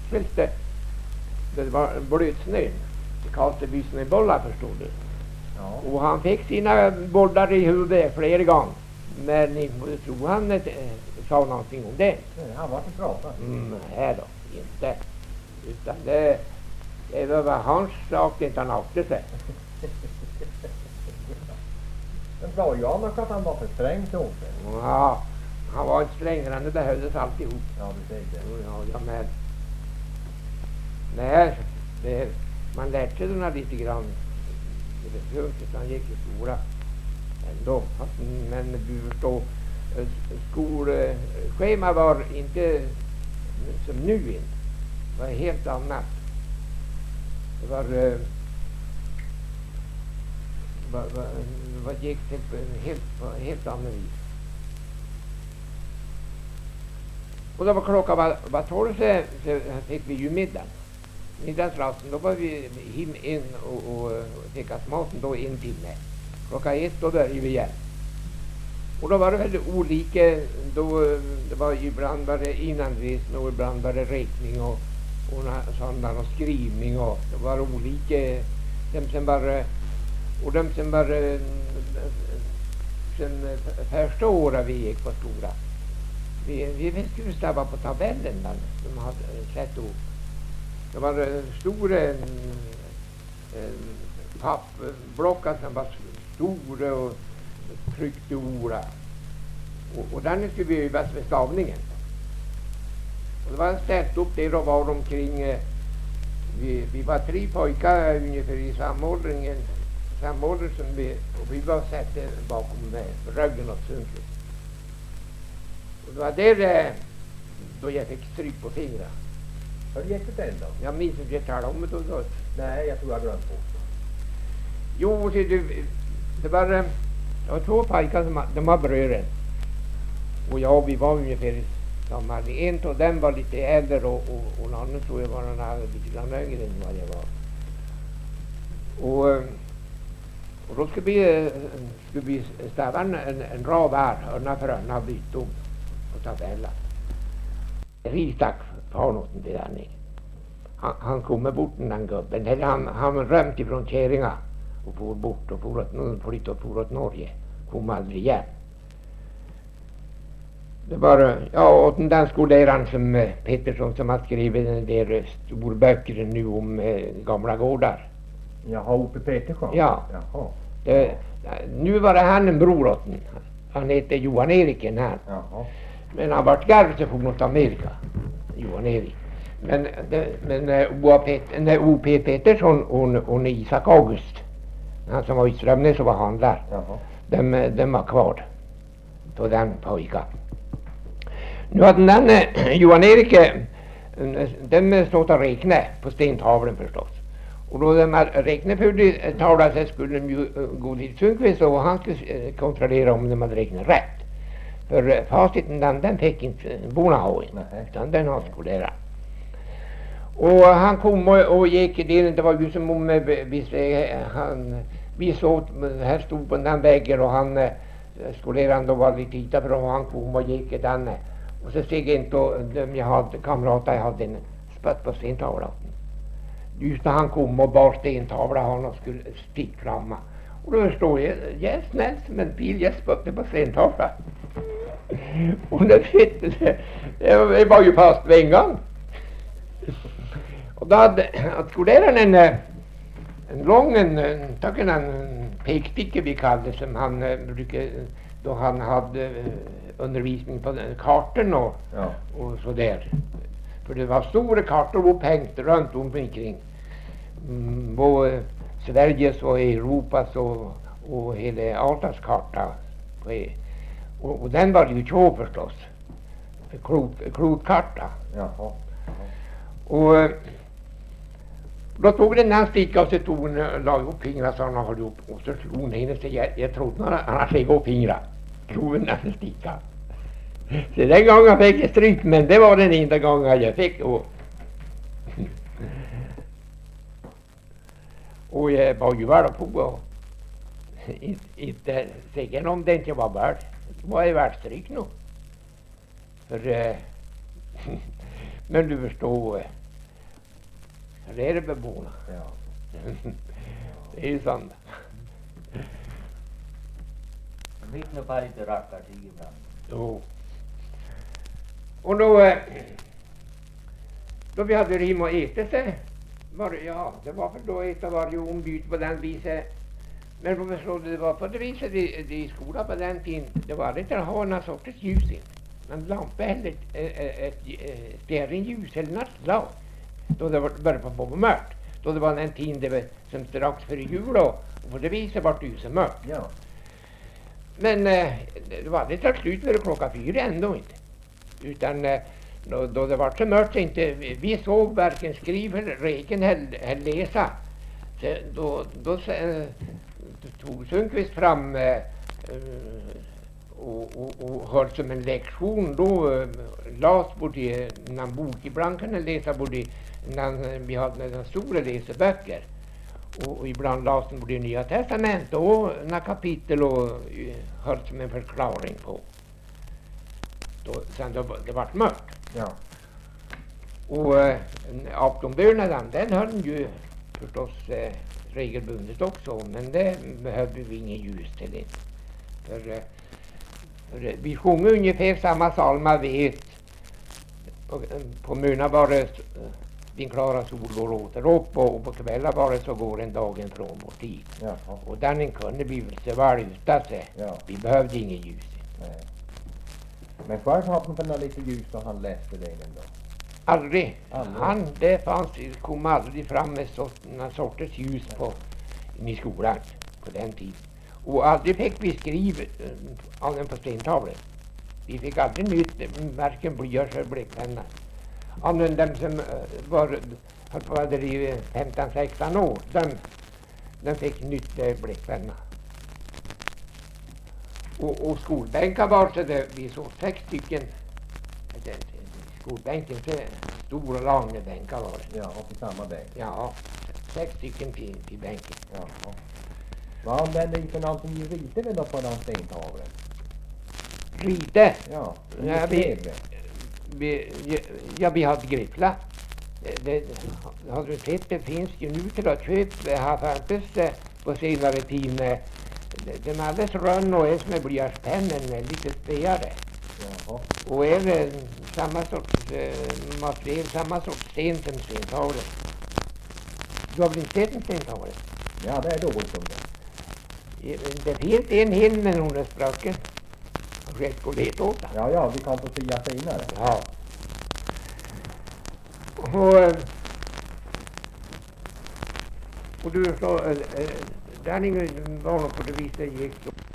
det var blötsnö. Det kastade vi snöbollar, förstår du. Ja. Och han fick sina bollar i huvudet flera gånger. Men inte tror han sa någonting om det. Han var inte bra. Nej då, inte. Utan det var hans sak, inte han åkte sig. Men bra, jag annars att han var för sträng till åt. Ja, han var inte strängare än det behövdes alltihop. Ja, du säger det. Ja, men nej, man lärde sig den lite grann. Det var inte, han gick i skola ändå. Men du förstår, skolschema var inte som nu inte. Det var helt annat. Det var vad gick till helt annan vis. Och då var klockan var 12 så fick vi ju middagsrasten. Då var vi in och fick maten då en timme. Klockan 1 då började vi igen. Och då var det väldigt olika. Då det var ibland var det innanresning och ibland var det räkning och sådana och skrivning och det var olika. De som var sen första året vi gick på skolan. Vi skulle stäva på tabellen där de hade sett upp. Det var stora pappblockar som var stora och tryckte ord. Och där skulle vi öva med stavningen. Och det var ställt upp där och var omkring, vi var 3 pojkar ungefär i samma ålder som vi var satt bakom ryggen och sunket. Och det var där då jag fick stryk på fingrarna. Har du gett det då? Jag minns inte att tala om det då. Nej, jag tror jag glömt på. Jo, det var 2 pojkar som de var bröder. Och vi var ungefär samma. En av dem var lite äldre och en annan tror jag var lite grann yngre än vad jag var. Och då skulle vi stäva en rad här, örna för örna byta om på tabellen. Ristack har något det där nere. Han kommer bort den gubben. Eller han römt ifrån Käringa och for bort och for åt Norge. Kom aldrig igen. Det var, och den skoläraren som Pettersson som har skrivit den där storböcker nu om gamla gårdar. Jaha, Ope Pettersson? Ja. Jaha. Nu var det han en bror åt den. Han heter Johan Eriken här. Jaha. Men han vart garv så for mot Amerika. Johan Erik. Men O.P. Pettersson och Isak August. Han som var i Strömnäs och var handlar. Jaha. De var kvar. På den pojka. Nu hade den Johan Erik de stått och räkna på stentavlen förstås. Och då de räknade för tavlan så skulle de ju gå till Sundqvist och han skulle kontrollera om de hade räknat rätt. För faciten den fick inte borna ha in. Utan den har skolera. Och han kom och gick det var ju som om vi såg här stod på den väggen och han skoleraren då var lite titta för och han kom och gick den. Och så steg inte kamrater jag hade en spött på stentavlan. Just när han kom och bar stentavla han och skulle stick framma. Och då förstår jag är snäll som en pil, jag spötte på stentavlan. Och det var ju fast med en gång. Och då hade skoleraren en lång en pekticke vi kallade som han brukade då han hade undervisning på kartorna och så där. För det var stora kartor upphängt runt omkring. På Sveriges och Europas och hela Altas karta. Och den var ju två förstås. Klotkarta. Jaha. Och då tog den här sticka och så tog hon la upp fingrarna så han höll upp och så slog hon henne så jag trodde han hade lägga upp fingrarna. Tog den här sticka. Så den gången fick jag stryk men det var den enda gången jag fick och jag var ju väl på och inte säkert om det inte var väl. Det var ju väl stryk nog. För men du förstår Rävborna. Ja. Det är ju sant. De fick nog bara lite rackartyg ibland. Jo. Och då vi hade rim och äta sig. Det var för då äta varje ombyte på den viset. Men då förstod det var på det viset i skolan på den tiden. Det var inte att ha några sorters ljus in. Men lampa eller ett stearinljus eller nattlag. Då det började på mörkt. Då det var en tid det var som strax före jul och på det viset var det ju så mörkt. Ja. Men det var det till slut var det 4 ändå inte. Utan då det var så mörkt så inte vi såg varken skriva eller räkna eller läsa. Så då tog Sundqvist fram och höll som en lektion då las både när bok ibland kunde läsa både när vi hade några stora läseböcker och ibland las de både Nya Testament och några kapitel och höll som en förklaring på. Sen det var mörkt. Ja. Och aftonbönen den höll ju förstås regelbundet också, men det behövde vi ingen ljus till det. För vi sjunger ungefär samma psalma vet. På morgonen var det din klara sol går åter upp och på kvällen var det så går en dagen från vår tid. Ja. Och den kunde vi väl så väl utan sig. Ja. Vi behövde ingen ljus. Nej. Men själv hade han lite ljus då han läste det ändå. Aldrig. Aldrig. Det kom aldrig fram med någon sorters ljus i skolan på den tiden. Och aldrig fick vi skriva annat på stentavlor. Vi fick aldrig nytt, varken blyerts eller bläckpenna. Annat än de som var där i 15-16 år, de fick nytt bläckpenna. Och skolbänkar var så det, vi såg 6 stycken. Skolbänken, stora långa bänkar var det. Ja, och i samma bänk. Ja, 6 stycken till bänken. Ja. Vad använde ni för någonting i rite då på den stentavlen? Rite? Ja, Ja, vi hade griffla. Det har du sett, det finns ju nu till att köpa. Det har faktiskt på senare tid. Den är alldeles rönn och är som en blyertspenna, lite spejare. Jaha. Och är det samma sorts material, samma sorts sten som stentavlen. Du har väl inte sett en stentavle? Ja, det är dåligt som det. Det finns en hel med några språken. Själv skulle leta åt den. Ja, vi kan få sia senare. Ja. Och du så, där var nog på det viset gick så.